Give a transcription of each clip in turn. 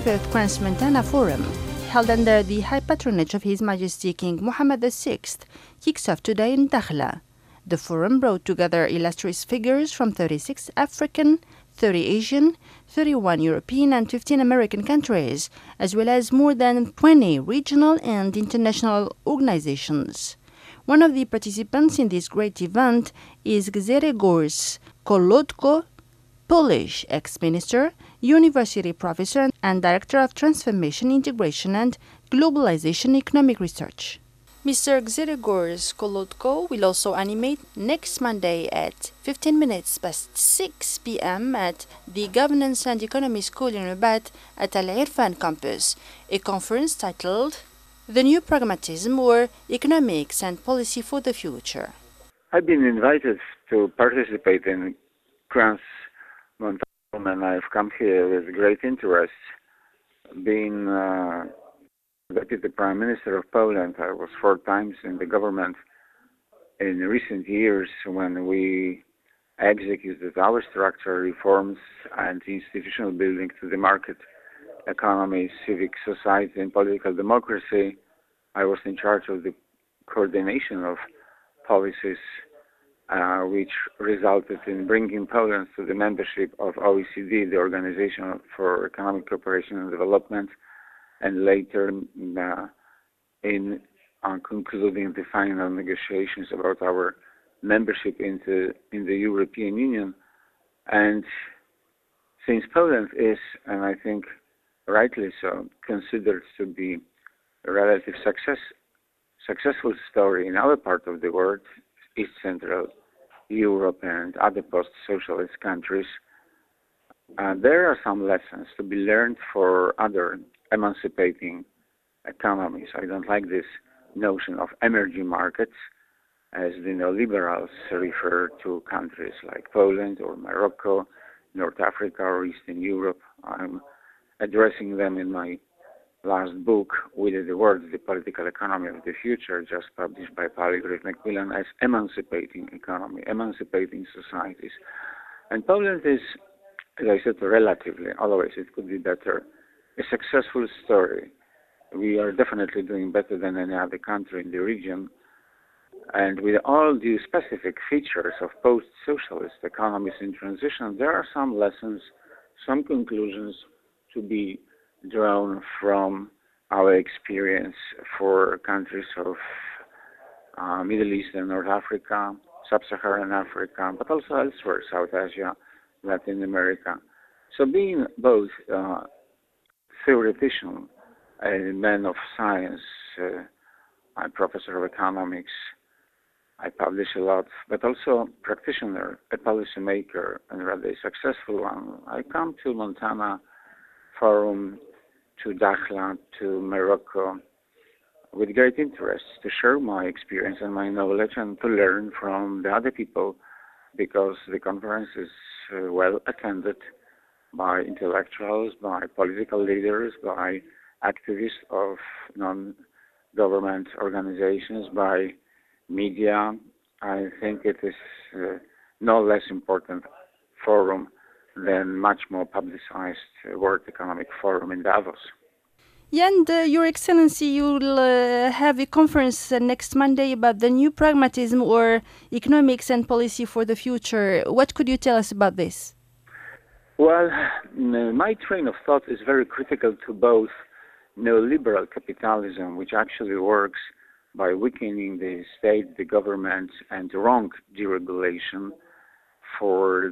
25th Crans-Montana Forum, held under the high patronage of His Majesty King Mohammed VI, kicks off today in Dakhla. The forum brought together illustrious figures from 36 African, 30 Asian, 31 European and 15 American countries, as well as more than 20 regional and international organizations. One of the participants in this great event is Grzegorz Kolodko, Polish ex-minister, university professor and director of Transformation, Integration and Globalization Economic Research. Mr. Grzegorz Kolodko will also animate next Monday at 15 minutes past 6 p.m. at the Governance and Economy School in Rabat at Al Irfan campus, a conference titled The New Pragmatism or Economics and Policy for the Future. I've been invited to participate in Crans-Montana and I've come here with great interest. Being Deputy Prime Minister of Poland, I was 4 times in the government in recent years when we executed our structural reforms and institutional building to the market economy, civic society and political democracy. I was in charge of the coordination of policies which resulted in bringing Poland to the membership of OECD, the Organization for Economic Cooperation and Development, and later in concluding the final negotiations about our membership in the European Union. And since Poland is, and I think rightly so, considered to be a relative successful story in our part of the world, East Central Europe and other post-socialist countries, there are some lessons to be learned for other emancipating economies. I don't like this notion of emerging markets, as the neoliberals refer to countries like Poland or Morocco, North Africa or Eastern Europe. I'm addressing them in my last book, With the World, The Political Economy of the Future, just published by Palgrave Macmillan, as emancipating economy, emancipating societies. And Poland is, as I said, relatively, otherwise it could be better, a successful story. We are definitely doing better than any other country in the region. And with all the specific features of post-socialist economies in transition, there are some lessons, some conclusions to be drawn from our experience for countries of Middle East and North Africa, Sub-Saharan Africa, but also elsewhere, South Asia, Latin America. So being both theoretician, a man of science, I'm professor of economics, I publish a lot, but also practitioner, a policymaker, and rather a successful one. I come to Montana Forum, to Dakhla, to Morocco, with great interest to share my experience and my knowledge and to learn from the other people, because the conference is well attended by intellectuals, by political leaders, by activists of non-government organizations, by media. I think it is no less important forum than much more publicized World Economic Forum in Davos. Yeah, and Your Excellency, you'll have a conference next Monday about the new pragmatism or economics and policy for the future. What could you tell us about this? Well, my train of thought is very critical to both neoliberal capitalism, which actually works by weakening the state, the government, and wrong deregulation for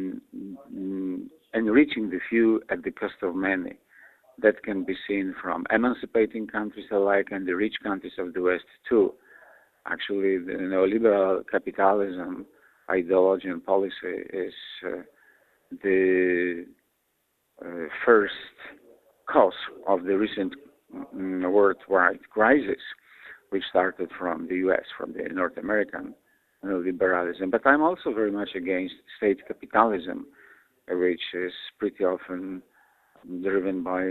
enriching the few at the cost of many. That can be seen from emancipating countries alike and the rich countries of the West too. Actually, the neoliberal capitalism ideology and policy is the first cause of the recent worldwide crisis, which started from the US, from the North American neoliberalism. But I'm also very much against state capitalism, which is pretty often driven by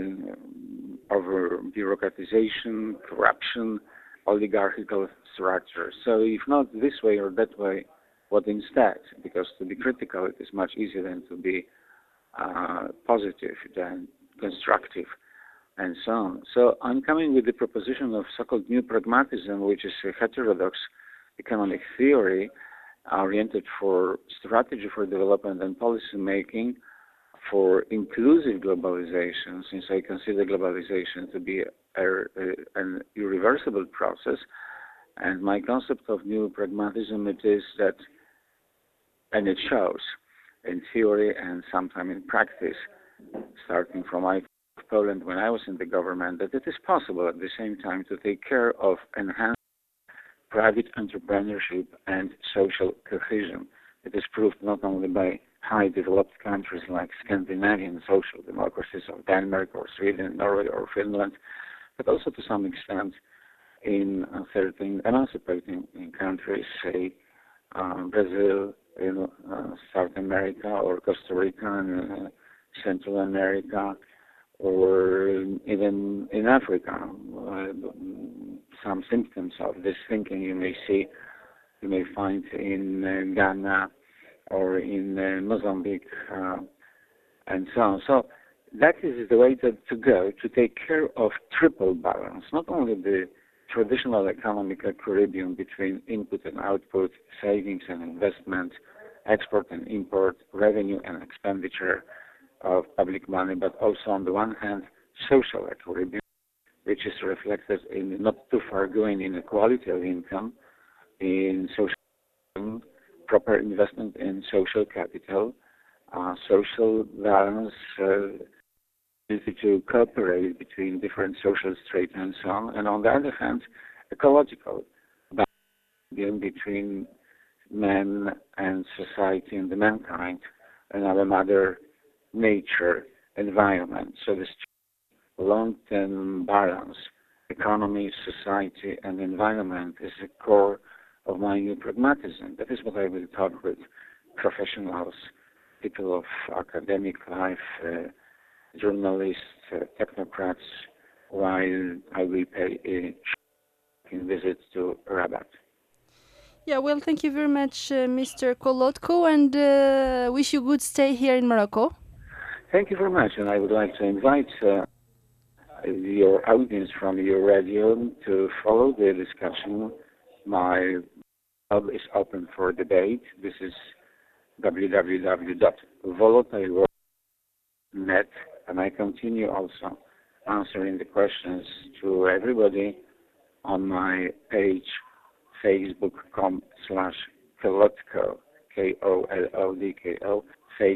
over-bureaucratization, corruption, oligarchical structures. So if not this way or that way, what instead? Because to be critical, it is much easier than to be positive, than constructive. and so on. So I'm coming with the proposition of so-called new pragmatism, which is a heterodox economic theory oriented for strategy for development and policy making for inclusive globalization, since I consider globalization to be an irreversible process. And my concept of new pragmatism, it is that, and it shows in theory and sometimes in practice, starting from Poland when I was in the government, that it is possible at the same time to take care of enhanced private entrepreneurship and social cohesion. It is proved not only by high developed countries like Scandinavian social democracies of Denmark or Sweden, Norway or Finland, but also to some extent in certain emancipating countries, say Brazil, in South America, or Costa Rica in Central America, or even in Africa. Some symptoms of this thinking you may find in Ghana or in Mozambique and so on. So that is the way to go, to take care of triple balance, not only the traditional economic equilibrium between input and output, savings and investment, export and import, revenue and expenditure of public money, but also on the one hand, social equilibrium, which is reflected in not too far going inequality of income, in social proper investment in social capital, social balance, ability to cooperate between different social strates and so on, and on the other hand, ecological balance between men and society and the mankind and our mother nature environment. So this long-term balance, economy, society, and environment is the core of my new pragmatism. That is what I will talk with professionals, people of academic life, journalists, technocrats, while I will pay a visit to Rabat. Yeah, well, thank you very much, Mr. Kolodko, and wish you good stay here in Morocco. Thank you very much, and I would like to invite your audience from your radio to follow the discussion. My blog is open for debate. This is www.volatileworld.net, and I continue also answering the questions to everybody on my page, facebook.com/Kolodko, Kolodko,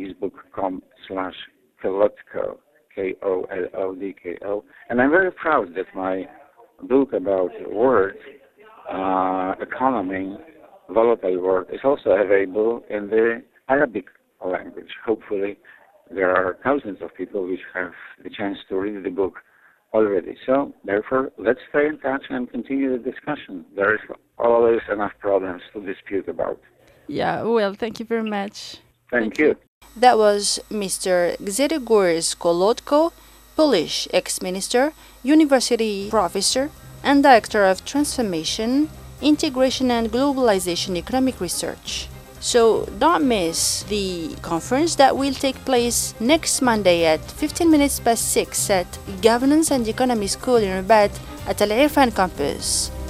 facebook.com/Kolodko, Kolodko. And I'm very proud that my book about world economy, volatile world, is also available in the Arabic language. Hopefully, there are thousands of people which have the chance to read the book already. So, therefore, let's stay in touch and continue the discussion. There is always enough problems to dispute about. Yeah, well, thank you very much. Thank you. That was Mr. Grzegorz Kolodko, Polish ex-minister, university professor, and director of Transformation, Integration and Globalization Economic Research. So don't miss the conference that will take place next Monday at 6 at Governance and Economy School in Rabat at Al Irfan campus.